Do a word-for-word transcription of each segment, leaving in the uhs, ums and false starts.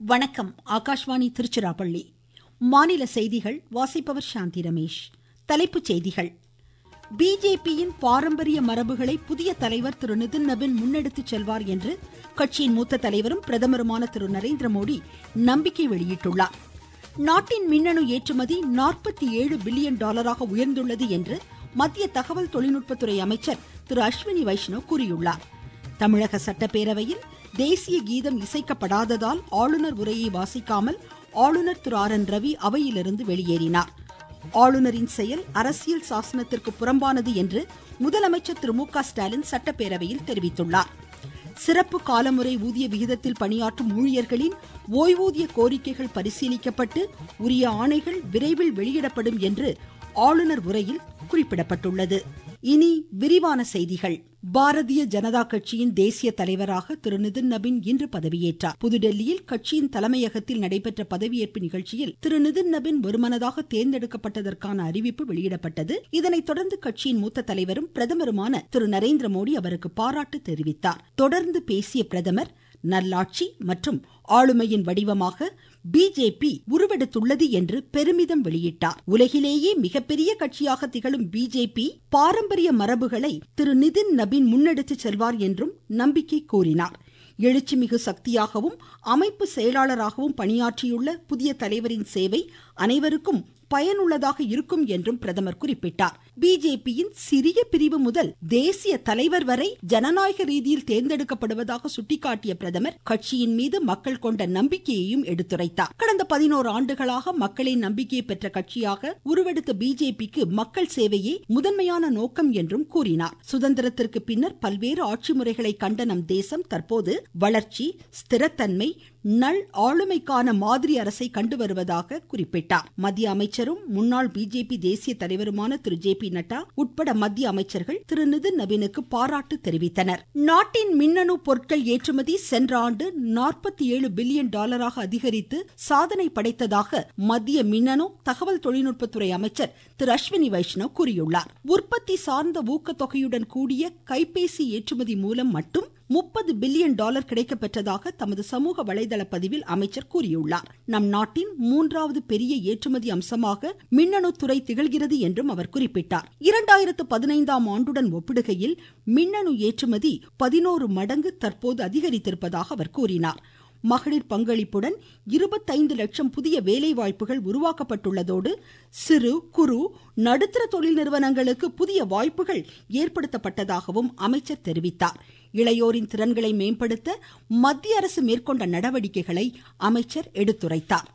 வணக்கம். ஆகாஷ்வாணி திருச்சிராப்பள்ளி. மாநில செய்திகள் வாசிப்பவர் சாந்தி ரமேஷ். தலைப்புச் செய்திகள். பிஜேபியின் பாரம்பரிய மரபுகளை புதிய தலைவர் திரு நிதின் நபின் முன்னெடுத்துச் செல்வார் என்று கட்சியின் மூத்த தலைவரும் பிரதமருமான திரு நரேந்திர மோடி நம்பிக்கை வெளியிட்டுள்ளார். நாட்டின் மின்னணு ஏற்றுமதி நாற்பத்தி ஏழு பில்லியன் டாலராக உயர்ந்துள்ளது என்று மத்திய தகவல் தொழில்நுட்பத்துறை அமைச்சர் திரு அஸ்வினி வைஷ்ணவ் கூறியுள்ளார். தமிழக சட்டப்பேரவையில் தேசிய கீதம் இசைக்கப்படாததால் ஆளுநர் உரையை வாசிக்காமல் ஆளுநர் திரு ஆர் என் ரவி அவையிலிருந்து வெளியேறினார். ஆளுநரின் செயல் அரசியல் சாசனத்திற்கு புறம்பானது என்று முதலமைச்சர் திரு மு க ஸ்டாலின் சட்டப்பேரவையில் தெரிவித்துள்ளார். சிறப்பு காலமுறை ஊதிய விகிதத்தில் பணியாற்றும் ஊழியர்களின் ஓய்வூதிய கோரிக்கைகள் பரிசீலிக்கப்பட்டு உரிய ஆணைகள் விரைவில் வெளியிடப்படும் என்று ஆளுநர் உரையில் குறிப்பிடப்பட்டுள்ளது. இனி விரிவான செய்திகள். பாரதிய ஜனதா கட்சியின் தேசிய தலைவராக திரு நிதின் நபின் இன்று பதவியேற்றார். புதுடெல்லியில் கட்சியின் தலைமையகத்தில் நடைபெற்ற பதவியேற்பு நிகழ்ச்சியில் திரு நிதின் நபின் ஒருமனதாக தேர்ந்தெடுக்கப்பட்டதற்கான அறிவிப்பு வெளியிடப்பட்டது. இதனைத் தொடர்ந்து கட்சியின் மூத்த தலைவரும் பிரதமருமான திரு நரேந்திர மோடி அவருக்கு பாராட்டு தெரிவித்தார். தொடர்ந்து பேசிய பிரதமர், நல்லாட்சி மற்றும் ஆளுமையின் வடிவமாக பிஜேபி உருவெடுத்துள்ளது என்று பெருமிதம் வெளியிட்டார். உலகிலேயே மிகப்பெரிய கட்சியாக திகழும் பிஜேபி பாரம்பரிய மரபுகளை திரு நிதின் நபின் முன்னெடுத்துச் செல்வார் என்றும் நம்பிக்கை கூறினார். எழுச்சிமிகு சக்தியாகவும் அமைப்பு செயலாளராகவும் பணியாற்றியுள்ள புதிய தலைவரின் சேவை அனைவருக்கும் பயனுள்ளதாக இருக்கும் என்றும் பிரதமர் குறிப்பிட்டார். பிஜேபியின் சிறிய பிரிவு முதல் தேசிய தலைவர் வரை ஜனநாயக ரீதியில் தேர்ந்தெடுக்கப்படுவதாக சுட்டிக்காட்டிய பிரதமர் கட்சியின் மீது மக்கள் கொண்ட நம்பிக்கையையும் எடுத்துரைத்தார். கடந்த பதினோரு ஆண்டுகளாக மக்களின் நம்பிக்கையை பெற்ற கட்சியாக உருவெடுத்த பிஜேபிக்கு மக்கள் சேவையே முதன்மையான நோக்கம் என்றும் கூறினார். சுதந்திரத்திற்கு பின்னர் பல்வேறு ஆட்சி முறைகளை கண்ட நம் தேசம் தற்போது வளர்ச்சி, ஸ்திரத்தன்மை, நல் ஆளுமைக்கான மாதிரி அரசை கண்டு வருவதாக குறிப்பிட்டார். மத்திய அமைச்சரும் முன்னாள் பிஜேபி தேசிய தலைவருமான திரு ஜே பி நட்டா உட்பட மத்திய அமைச்சர்கள் திரு நிதின் நபினுக்கு பாராட்டு தெரிவித்தனர். நாட்டின் மின்னணு பொருட்கள் ஏற்றுமதி சென்ற ஆண்டு நாற்பத்தி ஏழு பில்லியன் டாலராக அதிகரித்து சாதனை படைத்ததாக மத்திய மின்னணு தகவல் தொழில்நுட்பத்துறை அமைச்சர் திரு அஸ்வினி வைஷ்ணவ் கூறியுள்ளார். உற்பத்தி சார்ந்த ஊக்கத்தொகையுடன் கூடிய கைபேசி ஏற்றுமதி மூலம் மட்டும் முப்பது பில்லியன் டாலர் கிடைக்கப்பெற்றதாக தமது சமூக வலைதள பதிவில் அமைச்சர் கூறியுள்ளார். நம் நாட்டின் மூன்றாவது பெரிய ஏற்றுமதி அம்சமாக மின்னணு துறை திகழ்கிறது என்றும் அவர் குறிப்பிட்டார். இரண்டாயிரத்து பதினைந்தாம் ஆண்டுடன் ஒப்பிடுகையில் மின்னணு ஏற்றுமதி பதினோரு மடங்கு தற்போது அதிகரித்திருப்பதாக அவர் கூறினார். மகளிர் பங்களிப்புடன் இருபத்தைந்து லட்சம் புதிய வேலை வாய்ப்புகள் உருவாக்கப்பட்டுள்ளதோடு சிறு குறு நடுத்தர தொழில் நிறுவனங்களுக்கு புதிய வாய்ப்புகள் ஏற்படுத்தப்பட்டதாகவும் அமைச்சர் தெரிவித்தார். இளையோரின் திறன்களை மேம்படுத்த மத்திய அரசு மேற்கொண்ட நடவடிக்கைகளை அமைச்சர் எடுத்துரைத்தார்.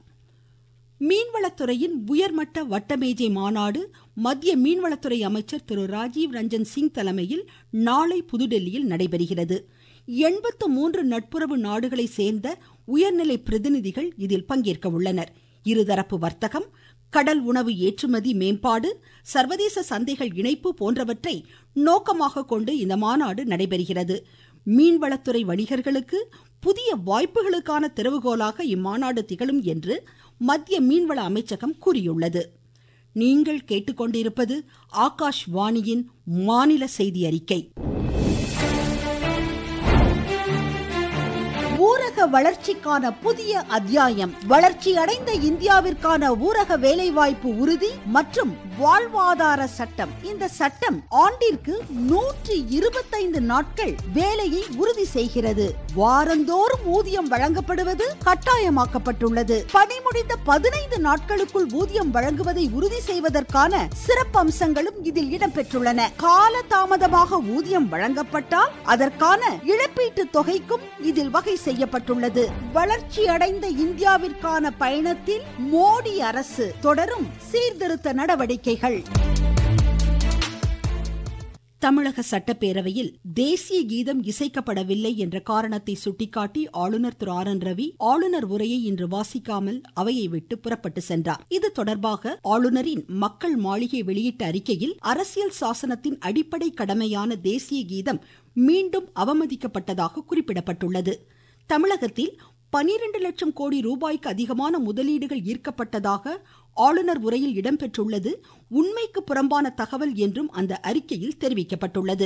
மீன்வளத்துறையின் உயர்மட்ட வட்டமேஜை மாநாடு மத்திய மீன்வளத்துறை அமைச்சர் திரு ராஜீவ் ரஞ்சன் சிங் தலைமையில் நாளை புதுடெல்லியில் நடைபெறுகிறது. எண்பத்து மூன்று நட்புறவு நாடுகளை சேர்ந்த உயர்நிலை பிரதிநிதிகள் இதில் பங்கேற்க உள்ளனர். இருதரப்பு வர்த்தகம், கடல் உணவு ஏற்றுமதி மேம்பாடு, சர்வதேச சந்தைகள் இணைப்பு போன்றவற்றை நோக்கமாக கொண்டு இந்த மாநாடு நடைபெறுகிறது. மீன்வளத்துறை வணிகர்களுக்கு புதிய வாய்ப்புகளுக்கான திறவுகோலாக இம்மாநாடு திகழும் என்று மத்திய மீன்வள அமைச்சகம் கூறியுள்ளது. நீங்கள் கேட்டுக்கொண்டிருப்பது ஆகாஷ்வாணியின் மாநில செய்தி அறிக்கை. ஊரக வளர்ச்சிக்கான புதிய அத்தியாயம். வளர்ச்சி அடைந்த இந்தியாவிற்கான ஊரக வேலைவாய்ப்பு உறுதி மற்றும் வாழ்வாதார சட்டம். இந்த சட்டம் ஆண்டிற்கு நூற்றி இருபத்தைந்து நாட்கள் வேலையை உறுதி செய்கிறது. வாரந்தோறும் ஊதியம் வழங்கப்படுவது கட்டாயமாக்கப்பட்டுள்ளது. பணி முடிந்த பதினைந்து நாட்களுக்குள் ஊதியம் வழங்குவதை உறுதி செய்வதற்கான சிறப்பு அம்சங்களும் இதில் இடம்பெற்றுள்ளன. கால தாமதமாக ஊதியம் வழங்கப்பட்டால் அதற்கான இழப்பீட்டு தொகைக்கும் இதில் வகை செய்யப்பட்டுள்ளது. வளர்ச்சி அடைந்த இந்தியாவிற்கான பயணத்தில் மோடி அரசு தொடரும் சீர்திருத்த நடவடிக்கைகள். தமிழக சட்டப்பேரவையில் தேசிய கீதம் இசைக்கப்படவில்லை என்ற காரணத்தை சுட்டிக்காட்டி ஆளுநர் திரு ஆர் என் ரவி ஆளுநர் உரையை இன்று வாசிக்காமல் அவையை விட்டு புறப்பட்டு சென்றார். இது தொடர்பாக ஆளுநரின் மக்கள் மாளிகை வெளியிட்ட அறிக்கையில் அரசியல் சாசனத்தின் அடிப்படை கடமையான தேசிய கீதம் மீண்டும் அவமதிக்கப்பட்டதாக குறிப்பிடப்பட்டுள்ளது. தமிழகத்தில் பனிரெண்டு லட்சம் கோடி ரூபாய்க்கு அதிகமான முதலீடுகள் ஈர்க்கப்பட்டதாக ஆளுநர் உரையில் இடம்பெற்றுள்ளது உண்மைக்கு புறம்பான தகவல் என்றும் அந்த அறிக்கையில் தெரிவிக்கப்பட்டுள்ளது.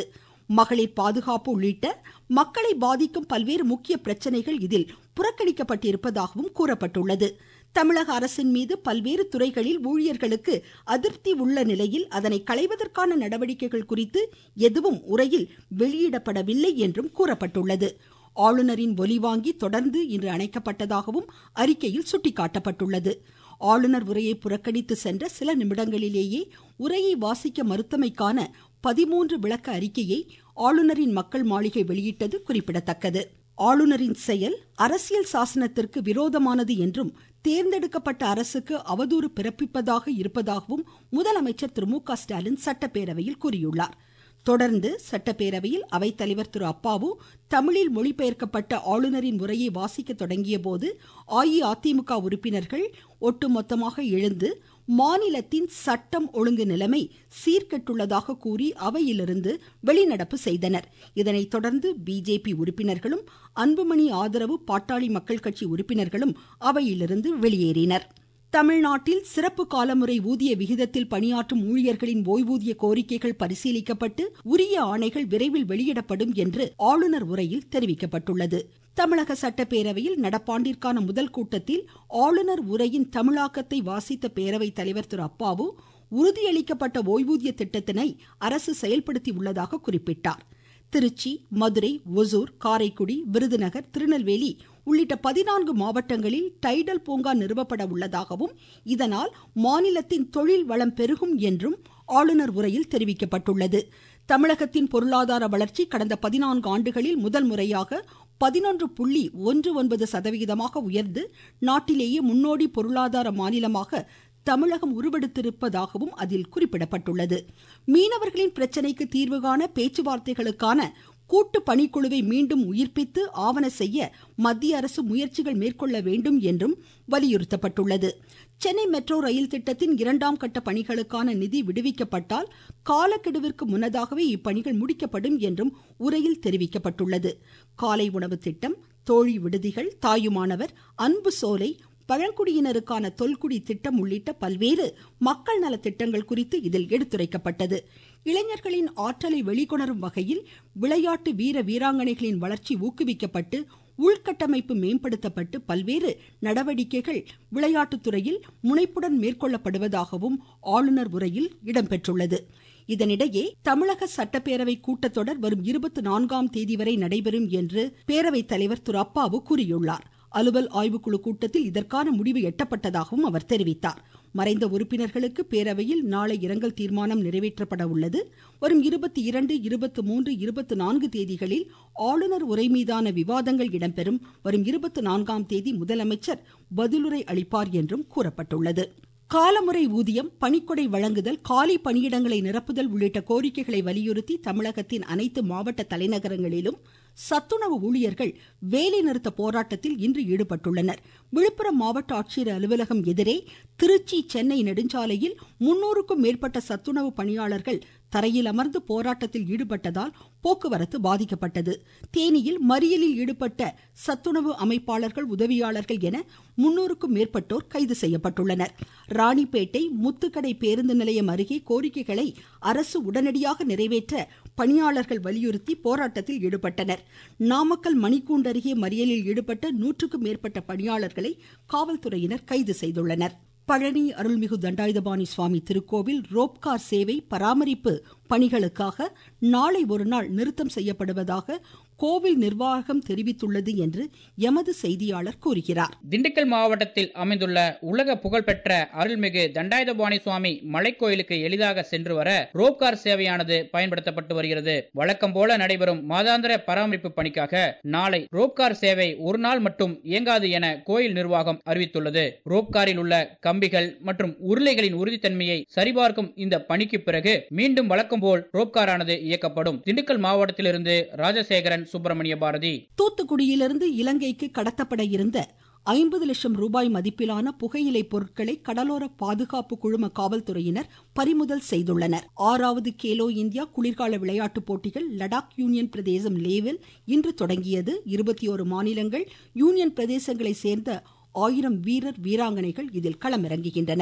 மகளிர் பாதுகாப்பு உள்ளிட்ட மக்களை பாதிக்கும் பல்வேறு முக்கிய பிரச்சனைகள் இதில் புறக்கணிக்கப்பட்டிருப்பதாகவும் கூறப்பட்டுள்ளது. தமிழக அரசின் மீது பல்வேறு துறைகளில் ஊழியர்களுக்கு அதிருப்தி உள்ள நிலையில் அதனை களைவதற்கான நடவடிக்கைகள் குறித்து எதுவும் உரையில் வெளியிடப்படவில்லை என்றும் கூறப்பட்டுள்ளது. ஆளுநரின் ஒலி வாங்கி தொடர்ந்து இன்று அணைக்கப்பட்டதாகவும் அறிக்கையில் சுட்டிக்காட்டப்பட்டுள்ளது. ஆளுநர் உரையை புறக்கணித்து சென்ற சில நிமிடங்களிலேயே உரையை வாசிக்க மறுத்தமைக்கான பதிமூன்று விளக்க அறிக்கையை ஆளுநரின் மக்கள் மாளிகை வெளியிட்டது குறிப்பிடத்தக்கது. ஆளுநரின் செயல் அரசியல் சாசனத்திற்கு விரோதமானது என்றும் தேர்ந்தெடுக்கப்பட்ட அரசுக்கு அவதூறு பிறப்பிப்பதாக இருப்பதாகவும் முதலமைச்சர் திரு மு க ஸ்டாலின் சட்டப்பேரவையில் கூறியுள்ளார். தொடர்ந்து சட்டப்பேரவையில் அவைத்தலைவர் திரு அப்பாவு தமிழில் மொழிபெயர்க்கப்பட்ட ஆளுநரின் உரையை வாசிக்க தொடங்கிய போது அஇஅதிமுக உறுப்பினர்கள் ஒட்டுமொத்தமாக எழுந்து மாநிலத்தின் சட்டம் ஒழுங்கு நிலைமை சீர்கெட்டுள்ளதாக கூறி அவையிலிருந்து வெளிநடப்பு செய்தனர். இதனைத் தொடர்ந்து பிஜேபி உறுப்பினர்களும் அன்புமணி ஆதரவு பாட்டாளி மக்கள் கட்சி உறுப்பினர்களும் அவையிலிருந்து வெளியேறினர். தமிழ்நாட்டில் சிறப்பு காலமுறை ஊதிய விகிதத்தில் பணியாற்றும் ஊழியர்களின் ஓய்வூதிய கோரிக்கைகள் பரிசீலிக்கப்பட்டு உரிய ஆணைகள் விரைவில் வெளியிடப்படும் என்று ஆளுநர் உரையில் தெரிவிக்கப்பட்டுள்ளது. தமிழக சட்டப்பேரவையில் நடப்பாண்டிற்கான முதல் கூட்டத்தில் ஆளுநர் உரையின் தமிழாக்கத்தை வாசித்த பேரவைத் தலைவர் திரு அப்பாவு உறுதியளிக்கப்பட்ட ஓய்வூதிய திட்டத்தினை அரசு செயல்படுத்தி உள்ளதாக குறிப்பிட்டார். திருச்சி, மதுரை, ஒசூர், காரைக்குடி, விருதுநகர், திருநெல்வேலி உள்ளிட்ட பதினான்கு மாவட்டங்களில் டைடல் பூங்கா நிறுவப்பட உள்ளதாகவும் இதனால் மாநிலத்தின் தொழில் வளம் பெருகும் என்றும் ஆளுநர் உரையில் தெரிவிக்கப்பட்டுள்ளது. தமிழகத்தின் பொருளாதார வளர்ச்சி கடந்த பதினான்கு ஆண்டுகளில் முதல் முறையாக பதினொன்று புள்ளி ஒன்று ஒன்பது சதவிகிதமாக உயர்ந்து நாட்டிலேயே முன்னோடி பொருளாதார மாநிலமாக தமிழகம் உருவெடுத்திருப்பதாகவும் அதில் குறிப்பிடப்பட்டுள்ளது. மீனவர்களின் பிரச்சனைக்கு தீர்வு காண பேச்சுவார்த்தைகளுக்கான கூட்டு பணிக்குழுவை மீண்டும் உயிர்ப்பித்து ஆவண செய்ய மத்திய அரசு முயற்சிகள் மேற்கொள்ள வேண்டும் என்றும் வலியுறுத்தப்பட்டுள்ளது. சென்னை மெட்ரோ ரயில் திட்டத்தின் இரண்டாம் கட்ட பணிகளுக்கான நிதி விடுவிக்கப்பட்டால் காலக்கெடுவிற்கு முன்னதாகவே இப்பணிகள் முடிக்கப்படும் என்றும் உரையில் தெரிவிக்கப்பட்டுள்ளது. காலை உணவு திட்டம், தோழி விடுதிகள், தாயுமானவர், அன்பு சோலை, பழங்குடியினருக்கான தொல்குடி திட்டம் உள்ளிட்ட பல்வேறு மக்கள் நல திட்டங்கள் குறித்து இதில் எடுத்துரைக்கப்பட்டது. இளைஞர்களின் ஆற்றலை வெளிக்கொணரும் வகையில் விளையாட்டு வீர வீராங்கனைகளின் வளர்ச்சி ஊக்குவிக்கப்பட்டு உள்கட்டமைப்பு மேம்படுத்தப்பட்டு பல்வேறு நடவடிக்கைகள் விளையாட்டுத்துறையில் முனைப்புடன் மேற்கொள்ளப்படுவதாகவும் ஆளுநர் உரையில் இடம்பெற்றுள்ளது. இதனிடையே தமிழக சட்டப்பேரவை கூட்டத்தொடர் வரும் இருபத்தி நான்காம் தேதி வரை நடைபெறும் என்று பேரவைத் தலைவர் திரு அப்பாவு கூறியுள்ளார். அலுவல் ஆய்வுக்குழு கூட்டத்தில் இதற்கான முடிவு எட்டப்பட்டதாகவும் அவர் தெரிவித்தார். மறைந்த உறுப்பினர்களுக்கு பேரவையில் நாளை இரங்கல் தீர்மானம் நிறைவேற்றப்பட உள்ளது. வரும் இருபத்தி இரண்டு, இருபத்தி மூன்று, இருபத்தி நான்கு தேதிகளில் ஆளுநர் உரை மீதான விவாதங்கள் இடம்பெறும். வரும் இருபத்தி நான்காம் தேதி முதலமைச்சர் பதிலுரை அளிப்பார் என்றும் கூறப்பட்டுள்ளது. காலமுறை ஊதியம், பணிக்கொடை வழங்குதல், காலி பணியிடங்களை நிரப்புதல் உள்ளிட்ட கோரிக்கைகளை வலியுறுத்தி தமிழகத்தின் அனைத்து மாவட்ட தலைநகரங்களிலும் சத்துணவு ஊழியர்கள் வேலைநிறுத்த போராட்டத்தில் இன்று ஈடுபட்டுள்ளனர். விழுப்புரம் மாவட்ட ஆட்சியர் அலுவலகம் எதிரே, திருச்சி, சென்னை நெடுஞ்சாலையில் முன்னூறுக்கும் மேற்பட்ட சத்துணவு பணியாளர்கள் தரையில் அமர்ந்து போராட்டத்தில் ஈடுபட்டதால் போக்குவரத்து பாதிக்கப்பட்டது. தேனியில் மறியலில் ஈடுபட்ட சத்துணவு அமைப்பாளர்கள், உதவியாளர்கள் என முன்னூறுக்கும் மேற்பட்டோர் கைது செய்யப்பட்டுள்ளனர். ராணிப்பேட்டை முத்துக்கடை பேருந்து நிலையம் அருகே கோரிக்கைகளை அரசு உடனடியாக நிறைவேற்ற பணியாளர்கள் வலியுறுத்தி போராட்டத்தில் ஈடுபட்டனர். நாமக்கல் மணிக்கூண்டு அருகே மறியலில் ஈடுபட்ட நூற்றுக்கும் மேற்பட்ட பணியாளர்களை காவல்துறையினர் கைது செய்துள்ளனர். பழனி அருள்மிகு தண்டாயுதபாணி சுவாமி திருக்கோவில் ரோப்கார் சேவை பராமரிப்பு பணிகளுக்காக நாளை ஒரு நாள் நிறுத்தம் செய்யப்படுவதாக கோவில் நிர்வாகம் தெரிவித்துள்ளது என்று எமது செய்தியாளர் கூறுகிறார். திண்டுக்கல் மாவட்டத்தில் அமைந்துள்ள உலக புகழ்பெற்ற அருள்மிகு தண்டாயுதபாணி சுவாமி மலைக்கோயிலுக்கு எளிதாக சென்று வர ரோப்கார் சேவையானது பயன்படுத்தப்பட்டு வருகிறது. வழக்கம் போல நடைபெறும் மாதாந்திர பராமரிப்பு பணிக்காக நாளை ரோப்கார் சேவை ஒரு நாள் மட்டும் இயங்காது என கோயில் நிர்வாகம் அறிவித்துள்ளது. ரோப்காரில் உள்ள கம்பிகள் மற்றும் உருளைகளின் உறுதித்தன்மையை சரிபார்க்கும் இந்த பணிக்கு பிறகு மீண்டும் வழக்கம் போல் ரோப்காரானது இயக்கப்படும். திண்டுக்கல் மாவட்டத்திலிருந்து ராஜசேகரன், சுப்பிரமணிய பாரதி. தூத்துக்குடியிலிருந்து இலங்கைக்கு கடத்தப்பட இருந்த ஐம்பது லட்சம் ரூபாய் மதிப்பிலான புகையிலை பொருட்களை கடலோர பாதுகாப்பு குழும காவல்துறையினர் பறிமுதல் செய்துள்ளனர். ஆறாவது கேலோ இந்தியா குளிர்கால விளையாட்டுப் போட்டிகள் லடாக் யூனியன் பிரதேசம் லேவில் இன்று தொடங்கியது. இருபத்தி ஒரு மாநிலங்கள், யூனியன் பிரதேசங்களை சேர்ந்த ஆயிரம் வீரர் வீராங்கனைகள் இதில் களமிறங்குகின்றனர்.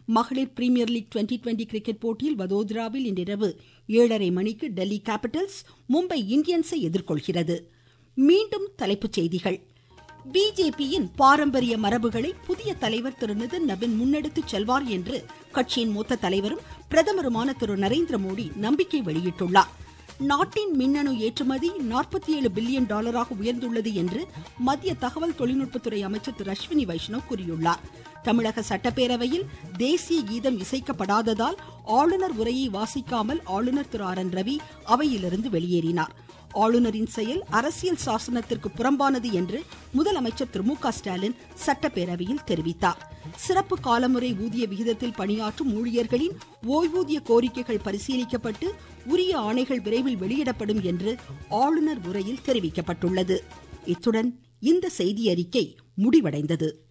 மகளிர் Premier League twenty twenty cricket போட்டியில் வதோதராவில் இன்றிரவு ஏழரை மணிக்கு டெல்லி கேபிட்டல்ஸ் மும்பை இந்தியன்ஸை எதிர்கொள்கிறது. மீண்டும் தலைப்புச் செய்திகள். பிஜேபியின் பாரம்பரிய மரபுகளை புதிய தலைவர் திரு நிதின் நபின் முன்னெடுத்துச் செல்வார் என்று கட்சியின் மூத்த தலைவரும் பிரதமருமான திரு நரேந்திர மோடி நம்பிக்கை வெளியிட்டுள்ளார். நாட்டின் மின்னணு ஏற்றுமதி நாற்பத்தி ஏழு பில்லியன் டாலராக உயர்ந்துள்ளது என்று மத்திய தகவல் தொழில்நுட்பத்துறை அமைச்சர் திரு அஸ்வினி வைஷ்ணவ் கூறியுள்ளார். தமிழக சட்டப்பேரவையில் தேசிய கீதம் இசைக்கப்படாததால் ஆளுநர் உரையை வாசிக்காமல் ஆளுநர் திரு ஆர் என் ரவி அவையிலிருந்து வெளியேறினார். ஆளுநரின் செயல் அரசியல் சாசனத்திற்கு புறம்பானது என்று முதலமைச்சர் திரு மு க ஸ்டாலின் சட்டப்பேரவையில் தெரிவித்தார். சிறப்பு காலமுறை ஊதிய விகிதத்தில் பணியாற்றும் ஊழியர்களின் ஓய்வூதிய கோரிக்கைகள் பரிசீலிக்கப்பட்டு உரிய ஆணைகள் விரைவில் வெளியிடப்படும் என்று ஆளுநர் உரையில் தெரிவிக்கப்பட்டுள்ளது. இத்துடன் இந்த செய்தியறிக்கை முடிவடைந்தது.